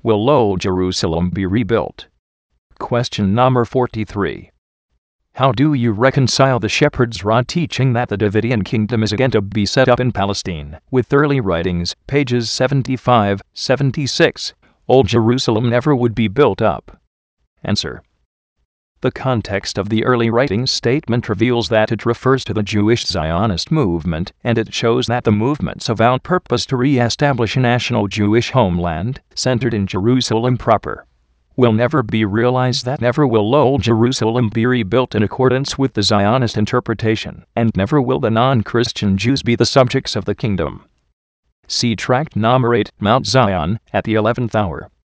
Will Old Jerusalem be rebuilt? Question number 43. How do you reconcile the shepherd's rod teaching that the Davidian kingdom is again to be set up in Palestine, with early writings, pages 75, 76, Old Jerusalem never would be built up? Answer. The context of the early writings statement reveals that it refers to the Jewish Zionist movement, and it shows that the movement's avowed purpose to re-establish a national Jewish homeland, centered in Jerusalem proper, will never be realized. That never will Old Jerusalem be rebuilt in accordance with the Zionist interpretation, and never will the non-Christian Jews be the subjects of the kingdom. See Tract number 8, Mount Zion, at the 11th hour.